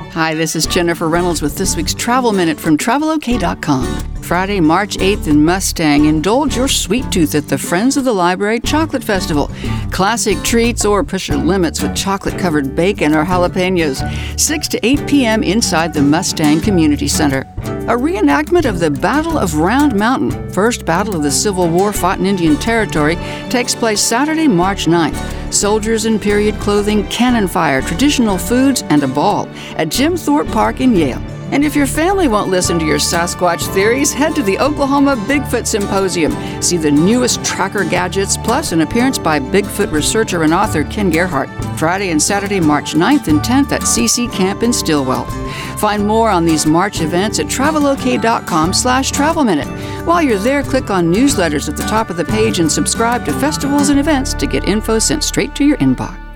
Hi, this is Jennifer Reynolds with this week's Travel Minute from TravelOK.com. Friday, March 8th in Mustang, indulge your sweet tooth at the Friends of the Library Chocolate Festival. Classic treats or push your limits with chocolate-covered bacon or jalapenos. 6 to 8 p.m. inside the Mustang Community Center. A reenactment of the Battle of Round Mountain, first battle of the Civil War fought in Indian Territory, takes place Saturday, March 9th. Soldiers in period clothing, cannon fire, traditional foods, and a ball at Jim Thorpe Park in Yale. And if your family won't listen to your Sasquatch theories, head to the Oklahoma Bigfoot Symposium. See the newest tracker gadgets, plus an appearance by Bigfoot researcher and author Ken Gerhart. Friday and Saturday, March 9th and 10th at CC Camp in Stillwell. Find more on these March events at TravelOK.com/Travel Minute. While you're there, click on newsletters at the top of the page and subscribe to festivals and events to get info sent straight to your inbox.